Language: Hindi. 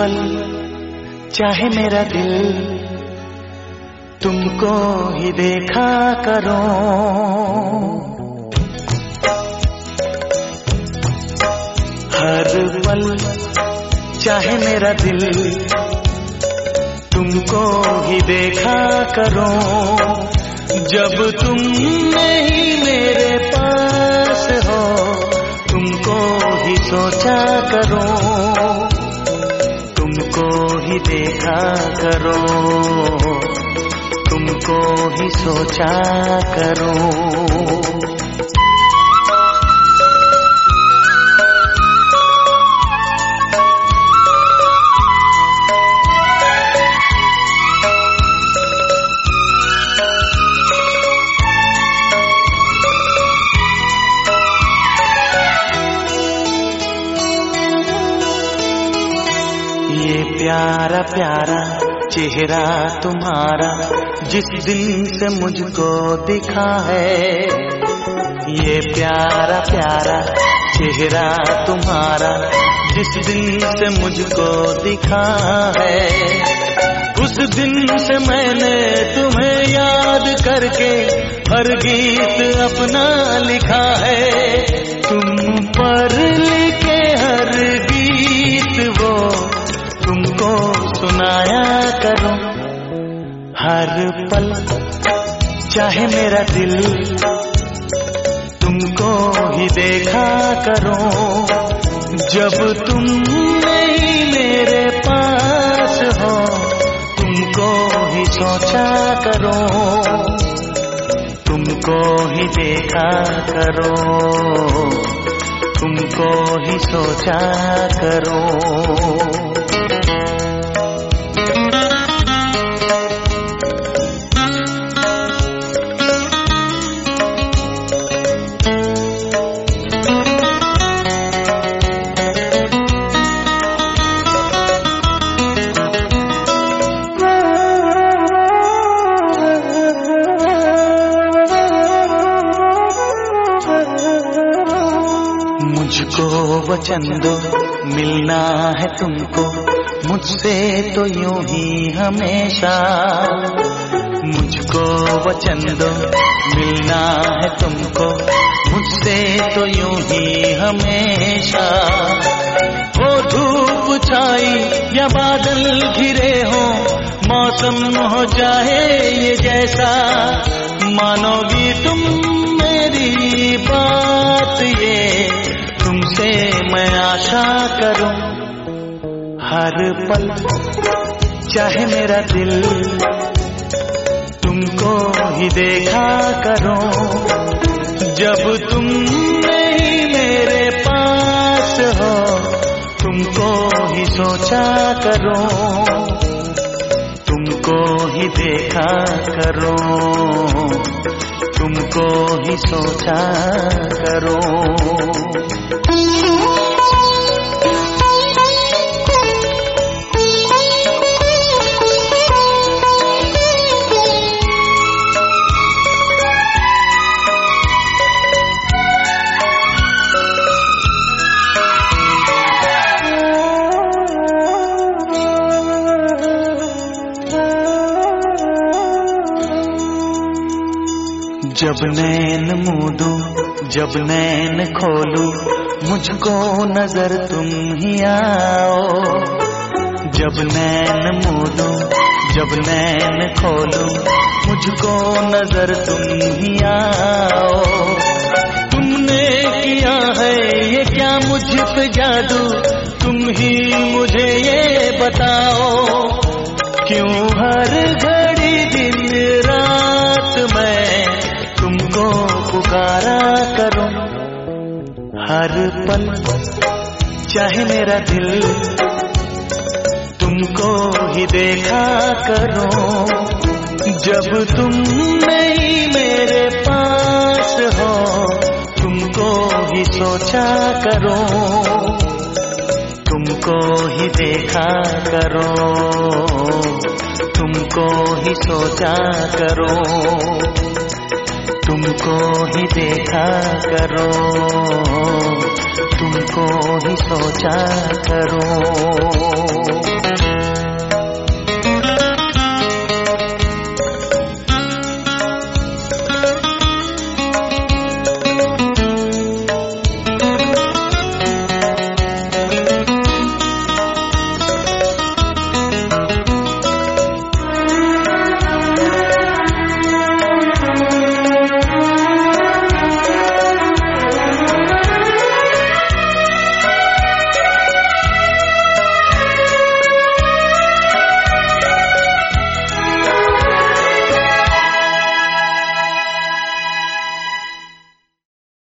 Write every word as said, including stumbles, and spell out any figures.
पल चाहे मेरा दिल तुमको ही देखा करो। हर पल चाहे मेरा दिल तुमको ही देखा करो। जब तुम नहीं मेरे पास हो तुमको ही सोचा करो, तुमको ही देखा करो, तुमको ही सोचा करो। ये प्यारा प्यारा चेहरा तुम्हारा जिस दिन से मुझको दिखा है, ये प्यारा प्यारा चेहरा तुम्हारा जिस दिन से मुझको दिखा है, उस दिन से मैंने तुम्हें याद करके हर गीत अपना लिखा है। तुम पर लिखे हर गीत वो तुमको सुनाया करो। हर पल चाहे मेरा दिल तुमको ही देखा करो। जब तुम नहीं मेरे पास हो तुमको ही सोचा करो, तुमको ही देखा करो, तुमको ही सोचा करो। मुझको वचन दो मिलना है तुमको मुझसे तो यूं ही हमेशा। मुझको वचन दो मिलना है तुमको मुझसे तो यूं ही हमेशा। हो धूप छाई या बादल घिरे हो, मौसम हो जाए ये जैसा, मानोगी तुम मेरी बात ये तुमसे मैं आशा करूं। हर पल चाहे मेरा दिल तुमको ही देखा करो। जब तुम नहीं मेरे पास हो तुमको ही सोचा करो, तुमको ही देखा करो, तुमको ही सोचा करो। जब नैन मूंदूं जब नैन खोलूं मुझको नजर तुम ही आओ। जब नैन मूंदूं जब नैन खोलूं मुझको नजर तुम ही आओ। तुमने किया है ये क्या मुझ पे जादू, तुम ही मुझे ये बताओ। क्यों हर घड़ी दिन रात मैं तुमको पुकारा करूं। हर पल चाहे मेरा दिल तुमको ही देखा करो। जब तुम नहीं मेरे पास हो तुमको ही सोचा करो, तुमको ही देखा करो, तुमको ही सोचा करो, तुमको ही देखा करो, तुमको ही सोचा करो।